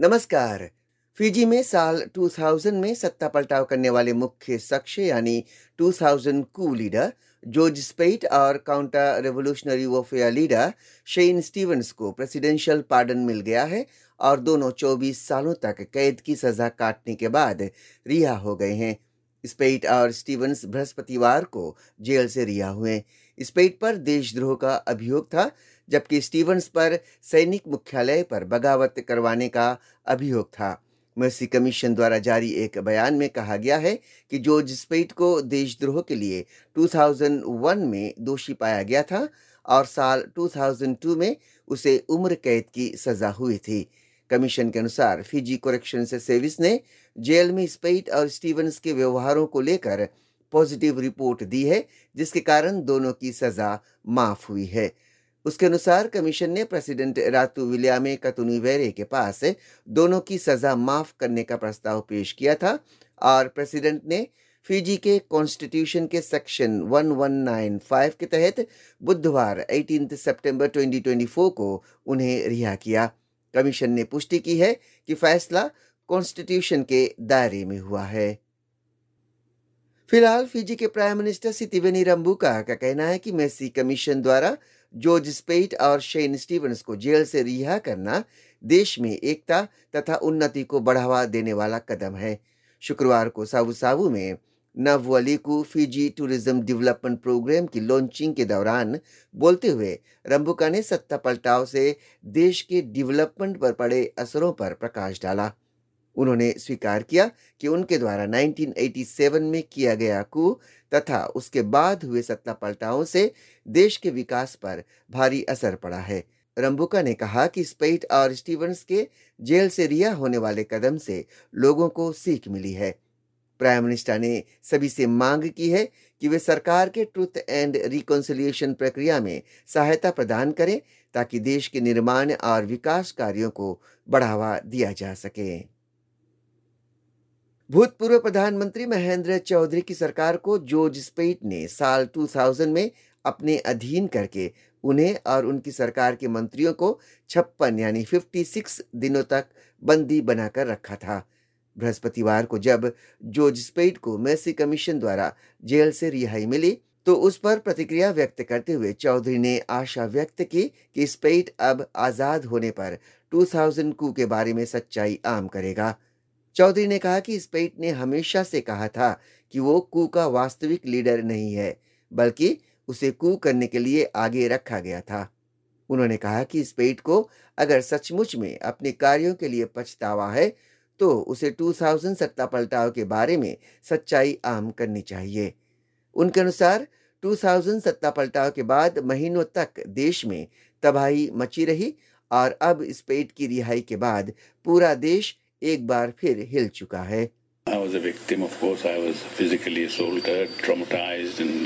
नमस्कार। फिजी में साल 2000 में सत्ता पलटाव करने वाले मुख्य शख्स यानी 2000 कू लीडर जॉर्ज स्पेट और counter revolutionary warfare leader Shane Stevens को प्रेसिडेंशियल पार्डन मिल गया है और दोनों 24 सालों तक कैद की सजा काटने के बाद रिहा हो गए हैं। स्पेट और स्टीवंस बृहस्पतिवार को जेल से रिहा हुए। स्पेट पर देशद्रोह का अभियोग था, जबकि स्टीवंस पर सैनिक मुख्यालय पर बगावत करवाने का अभियोग था। मर्सी कमीशन द्वारा जारी एक बयान में कहा गया है कि जॉर्ज स्पेट को देशद्रोह के लिए 2001 में दोषी पाया गया था और साल 2002 में उसे उम्र कैद की सजा हुई थी। कमीशन के अनुसार फिजी करेक्शन सर्विस ने जेल में स्पेट और स्टीवंस के व्यवहारों को लेकर पॉजिटिव रिपोर्ट दी है, जिसके कारण दोनों की सजा माफ हुई है। उसके अनुसार कमीशन ने प्रेसिडेंट रातू विलियामे कतुनुवेरे के पास दोनों की सजा माफ करने का प्रस्ताव पेश किया था और प्रेसिडेंट ने फिजी के कॉन्स्टिट्यूशन के सेक्शन 1195 के तहत बुधवार 18 सितंबर 2024 को उन्हें रिहा किया। कमीशन ने पुष्टि की है कि फैसला कॉन्स्टिट्यूशन के दायरे में हुआ है। फिलहाल फिजी के प्राइम मिनिस्टर सितिवेनी रंबुका का कहना है कि मेसी कमीशन द्वारा जॉर्ज स्पेट और शेन स्टीवंस को जेल से रिहा करना देश में एकता तथा उन्नति को बढ़ावा देने वाला कदम है। शुक्रवार को सावु सावु में नववलिकू फिजी टूरिज्म डेवलपमेंट प्रोग्राम की लॉन्चिंग के दौरान बोलते हुए रंबुका ने सत्ता पलटाव से देश के डेवलपमेंट पर पड़े असरों पर प्रकाश डाला। उन्होंने स्वीकार किया कि उनके द्वारा 1987 में किया गया कू तथा उसके बाद हुए सत्ता पलटावों से देश के विकास पर भारी असर पड़ा है। रंबुका ने कहा कि स्पेट और स्टीवंस के जेल से रिहा होने वाले कदम से लोगों को सीख मिली है। प्राइम मिनिस्टर ने सभी से मांग की है कि वे सरकार के ट्रुथ एंड रिकॉन्सिलिएशन प्रक्रिया में सहायता प्रदान करें ताकि देश के निर्माण और विकास कार्यों को बढ़ावा दिया जा सके। भूतपूर्व प्रधानमंत्री महेंद्र चौधरी की सरकार को जॉर्ज स्पेट ने साल 2000 में अपने अधीन करके उन्हें और उनकी सरकार के मंत्रियों को 56 यानी 56 दिनों तक बंदी बनाकर रखा था। बृहस्पतिवार को जब जॉर्ज स्पेट को मेसी कमीशन द्वारा जेल से रिहाई मिली तो उस पर प्रतिक्रिया व्यक्त करते हुए चौधरी ने आशा व्यक्त की कि स्पेट अब आजाद होने पर 2000 कू के बारे में सच्चाई आम करेगा। चौधरी ने कहा कि स्पेट ने हमेशा से कहा था कि वो कू का वास्तविक लीडर नहीं है, बल्कि उसे कू करने के लिए आगे रखा गया था। उन्होंने कहा कि स्पेट को अगर सचमुच में अपने कार्यों के लिए पछतावा है तो उसे 2000 सत्ता पलटाव के बारे में सच्चाई आम करनी चाहिए। उनके अनुसार 2000 सत्ता पलटाव के बाद महीनों तक देश में तबाही मची रही और अब स्पेट की रिहाई के बाद पूरा देश एक बार फिर हिल चुका है। I was a victim, of course. I was physically assaulted, traumatized, and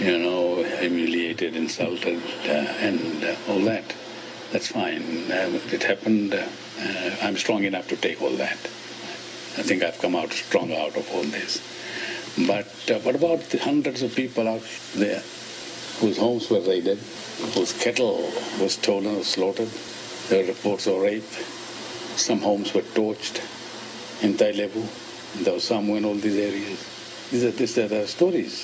humiliated, insulted, and all that. That's fine. It happened. I'm strong enough to take all that. I think I've come out stronger out of all this. But what about the hundreds of people out there whose homes were raided, whose cattle was stolen or slaughtered? There were reports of rape. Some homes were torched in Tailebu. There was some in all these areas. These are the stories.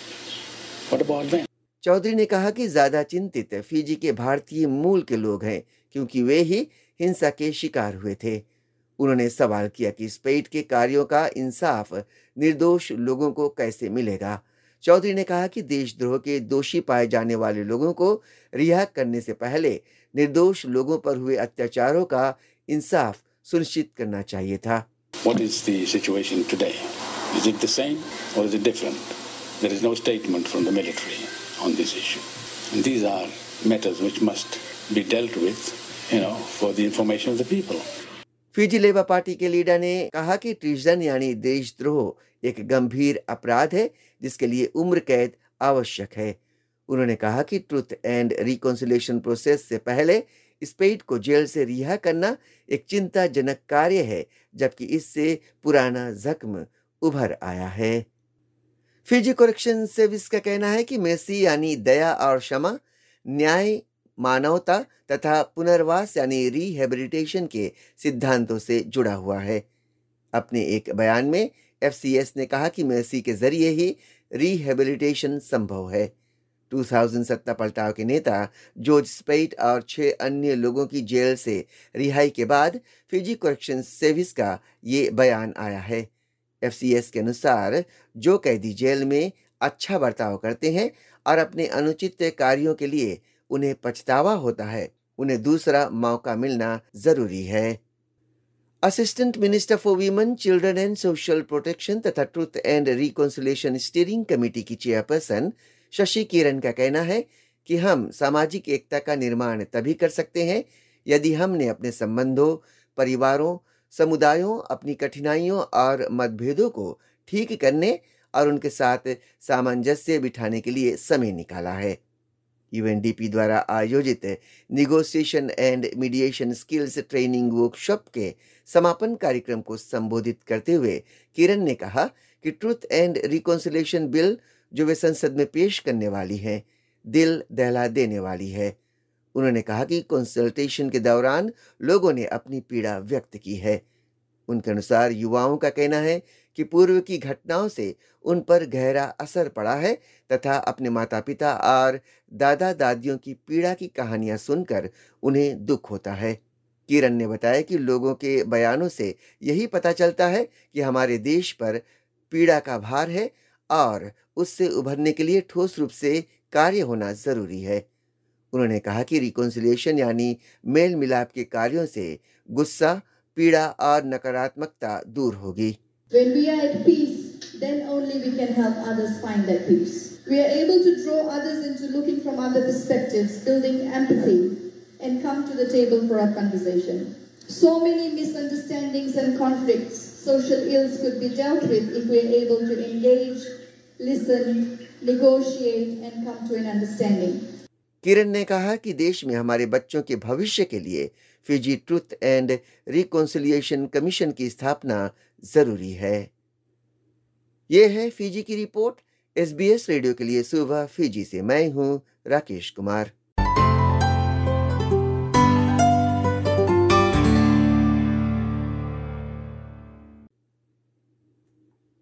What about them? Chaudhary ने कहा कि ज्यादा चिंतित Fiji के भारतीय मूल के लोग हैं, क्योंकि वे ही हिंसा के शिकार हुए थे। उन्होंने सवाल किया कि स्पेट के कार्यों का इंसाफ निर्दोष लोगों को कैसे मिलेगा। चौधरी ने कहा कि देशद्रोह के दोषी पाए जाने वाले लोगों को रिहा करने से पहले निर्दोष लोगों पर हुए अत्याचारों का इंसाफ सुनिश्चित करना चाहिए था। What is the situation today? Is it the same or is it different? There is no statement from the military on this issue. And these are matters which must be dealt with, for the information of the people. Fiji Labour Party के leader ने कहा कि treason यानी देशद्रोह एक गंभीर अपराध है जिसके लिए उम्र कैद आवश्यक है। उन्होंने कहा कि ट्रुथ एंड रिकॉन्सिलिएशन प्रोसेस से पहले स्पेट को जेल से रिहा करना एक चिंताजनक कार्य है, जबकि इससे पुराना जख्म उभर आया है। फिजी करेक्शन सर्विस का कहना है कि मेसी यानी दया और क्षमा, न्याय मानवता तथा पुनर्वास यानी रिहेबिलिटेशन के सिद्धांतों से जुड़ा हुआ है। अपने एक बयान में एफसीएस ने कहा कि मेर्सी के जरिए ही रिहेबिलिटेशन संभव है। 2000 सत्ता पलटाव के नेता जॉर्ज स्पेट और 6 अन्य लोगों की जेल से रिहाई के बाद फिजी करेक्शन सर्विस का ये बयान आया है। एफसीएस के अनुसार जो कैदी जेल में अच्छा बर्ताव करते हैं और अपने अनुचित कार्यों के लिए उन्हें पछतावा होता है, उन्हें दूसरा मौका मिलना जरूरी है। Assistant minister for women, children and social protection तथा truth and reconciliation steering committee की चेयरपर्सन शशि किरण का कहना है कि हम सामाजिक एकता का निर्माण तभी कर सकते हैं यदि हमने अपने संबंधों, परिवारों, समुदायों, अपनी कठिनाइयों और मतभेदों को ठीक करने और उनके साथ सामंजस्य बिठाने के लिए समय निकाला है। यूएनडीपी द्वारा आयोजित negotiation and mediation skills training workshop के समापन कार्यक्रम को संबोधित करते हुए किरण ने कहा कि ट्रुथ एंड रिकॉन्सिलिएशन बिल जो वे संसद में पेश करने वाली है, दिल दहला देने वाली है। उन्होंने कहा कि कंसल्टेशन के दौरान लोगों ने अपनी पीड़ा व्यक्त की है। उनके अनुसार युवाओं का कहना है कि पूर्व की घटनाओं से उन पर गहरा असर पड़ा है तथा अपने माता पिता और दादा दादियों की पीड़ा की कहानियां सुनकर उन्हें दुख होता है। किरण ने बताया कि लोगों के बयानों से यही पता चलता है कि हमारे देश पर पीड़ा का भार है और उससे उभरने के लिए ठोस रूप से कार्य होना जरूरी है। उन्होंने कहा कि रिकॉन्सिलिएशन यानी मेल मिलाप के कार्यों से गुस्सा, पीड़ा और नकारात्मकता दूर होगी। When we are at peace, then only we can help others find that peace. We are able to draw others into looking from other perspectives, building empathy, and come to the table for a conversation. So many misunderstandings and conflicts, social ills could be dealt with if we are able to engage, listen, negotiate, and come to an understanding. किरण ने कहा कि देश में हमारे बच्चों के भविष्य के लिए Fiji truth and reconciliation commission की स्थापना जरूरी है। यह है फिजी की रिपोर्ट। एसबीएस रेडियो के लिए सुबह फिजी से मैं हूं राकेश कुमार।